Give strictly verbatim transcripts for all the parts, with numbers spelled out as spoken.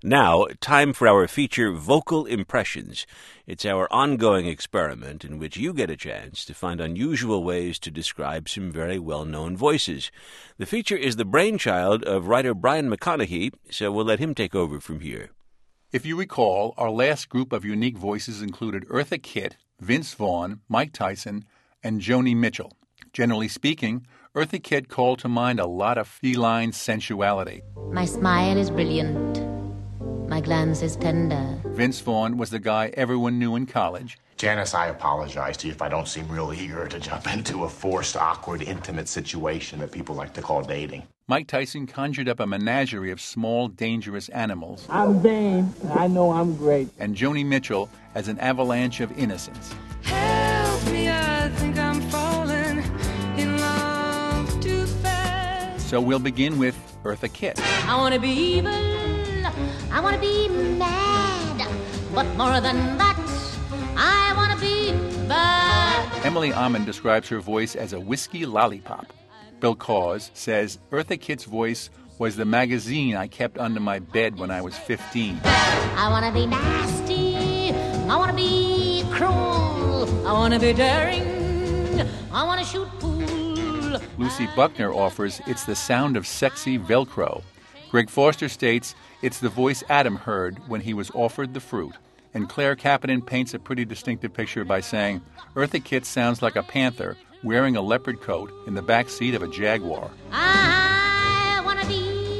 Now, time for our feature, Vocal Impressions. It's our ongoing experiment in which you get a chance to find unusual ways to describe some very well-known voices. The feature is the brainchild of writer Brian McConaughey, so we'll let him take over from here. If you recall, our last group of unique voices included Eartha Kitt, Vince Vaughn, Mike Tyson, and Joni Mitchell. Generally speaking, Eartha Kitt called to mind a lot of feline sensuality. My smile is brilliant. My glance is tender. Vince Vaughn was the guy everyone knew in college. Janice, I apologize to you if I don't seem real eager to jump into a forced, awkward, intimate situation that people like to call dating. Mike Tyson conjured up a menagerie of small, dangerous animals. I'm Dane, and I know I'm great. And Joni Mitchell as an avalanche of innocence. Help me, I think I'm falling in love too fast. So we'll begin with Eartha Kitt. I want to be evil. I want to be mad. But more than that, I want to be bad. Emily Amon describes her voice as a whiskey lollipop. Bill Cause says Eartha Kitt's voice was the magazine I kept under my bed when I was fifteen. I want to be nasty. I want to be cruel. I want to be daring. I want to shoot pool. Lucy Buckner offers it's the sound of sexy Velcro. Greg Foster states it's the voice Adam heard when he was offered the fruit. And Claire Kapanen paints a pretty distinctive picture by saying, Eartha Kitt sounds like a panther wearing a leopard coat in the back seat of a Jaguar. I want to be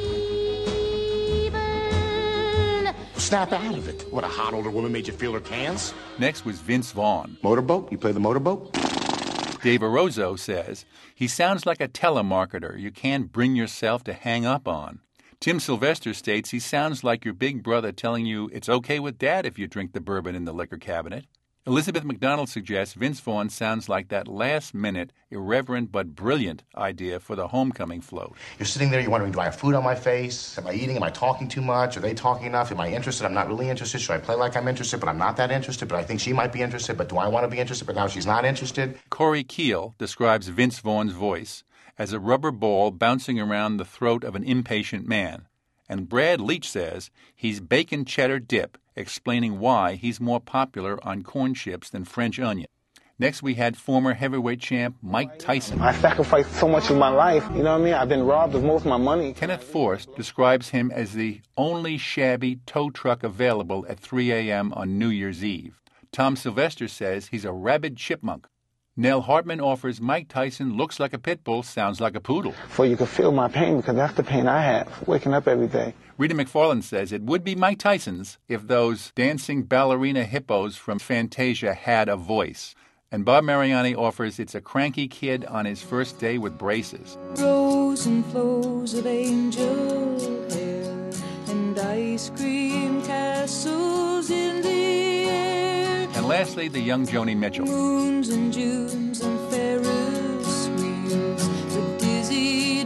evil. Snap out of it. What, a hot older woman made you feel her pants? Next was Vince Vaughn. Motorboat? You play the motorboat? Dave Orozco says, he sounds like a telemarketer you can't bring yourself to hang up on. Tim Sylvester states he sounds like your big brother telling you it's okay with Dad if you drink the bourbon in the liquor cabinet. Elizabeth McDonald suggests Vince Vaughn sounds like that last-minute, irreverent but brilliant idea for the homecoming float. You're sitting there, you're wondering, do I have food on my face? Am I eating? Am I talking too much? Are they talking enough? Am I interested? I'm not really interested. Should I play like I'm interested, but I'm not that interested? But I think she might be interested, but do I want to be interested? But now she's not interested? Corey Keel describes Vince Vaughn's voice as a rubber ball bouncing around the throat of an impatient man. And Brad Leach says he's bacon cheddar dip, explaining why he's more popular on corn chips than French onion. Next, we had former heavyweight champ Mike Tyson. I sacrificed so much of my life, you know what I mean? I've been robbed of most of my money. Kenneth Forst describes him as the only shabby tow truck available at three a.m. on New Year's Eve. Tom Sylvester says he's a rabid chipmunk. Nell Hartman offers Mike Tyson looks like a pit bull, sounds like a poodle. So you can feel my pain, because that's the pain I have, waking up every day. Rita McFarlane says it would be Mike Tyson's if those dancing ballerina hippos from Fantasia had a voice. And Bob Mariani offers it's a cranky kid on his first day with braces. Rows and flows of angel hair and ice cream castles in the air. And lastly, the young Joni Mitchell. Moons and Junes and Ferris wheels, the dizzy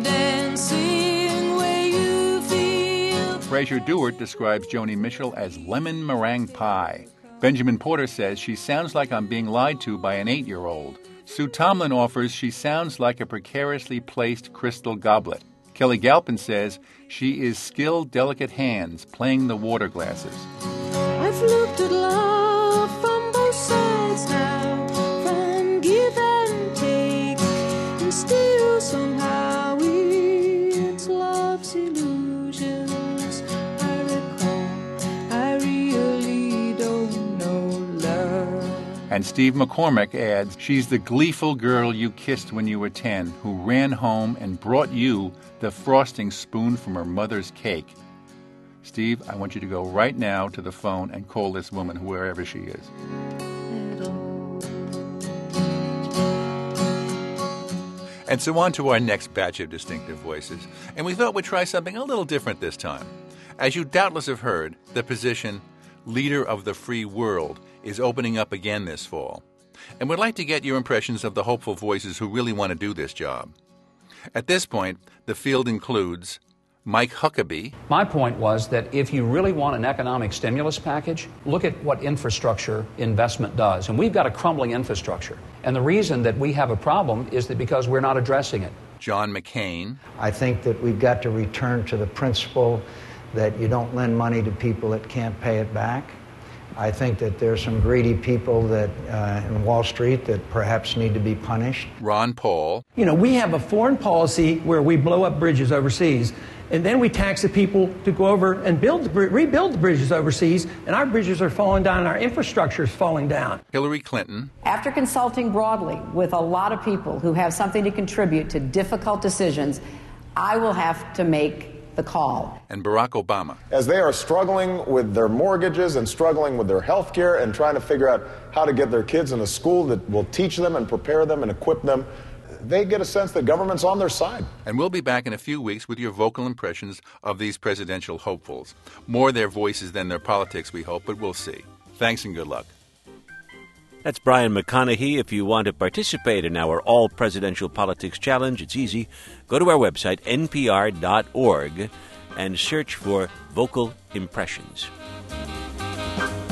dancing way you feel. Fraser Dewart describes Joni Mitchell as lemon meringue pie. Benjamin Porter says she sounds like I'm being lied to by an eight-year-old. Sue Tomlin offers she sounds like a precariously placed crystal goblet. Kelly Galpin says she is skilled, delicate hands playing the water glasses. I've looked at love from both sides now, from give and take, and still somehow it's love's illusions I recall. I really don't know love. And Steve McCormick adds, she's the gleeful girl you kissed when you were ten, who ran home and brought you the frosting spoon from her mother's cake. Steve, I want you to go right now to the phone and call this woman, wherever she is. And so on to our next batch of distinctive voices. And we thought we'd try something a little different this time. As you doubtless have heard, the position leader of the free world is opening up again this fall. And we'd like to get your impressions of the hopeful voices who really want to do this job. At this point, the field includes Mike Huckabee. My point was that if you really want an economic stimulus package, look at what infrastructure investment does. And we've got a crumbling infrastructure. And the reason that we have a problem is that because we're not addressing it. John McCain. I think that we've got to return to the principle that you don't lend money to people that can't pay it back. I think that there's some greedy people that uh, in Wall Street that perhaps need to be punished. Ron Paul. You know, we have a foreign policy where we blow up bridges overseas, and then we tax the people to go over and build, the, rebuild the bridges overseas, and our bridges are falling down and our infrastructure is falling down. Hillary Clinton. After consulting broadly with a lot of people who have something to contribute to difficult decisions, I will have to make the call. And Barack Obama. As they are struggling with their mortgages and struggling with their health care and trying to figure out how to get their kids in a school that will teach them and prepare them and equip them, they get a sense that government's on their side. And we'll be back in a few weeks with your vocal impressions of these presidential hopefuls. More their voices than their politics, we hope, but we'll see. Thanks and good luck. That's Brian McConaughey. If you want to participate in our All Presidential Politics Challenge, it's easy. Go to our website, N P R dot org, and search for Vocal Impressions.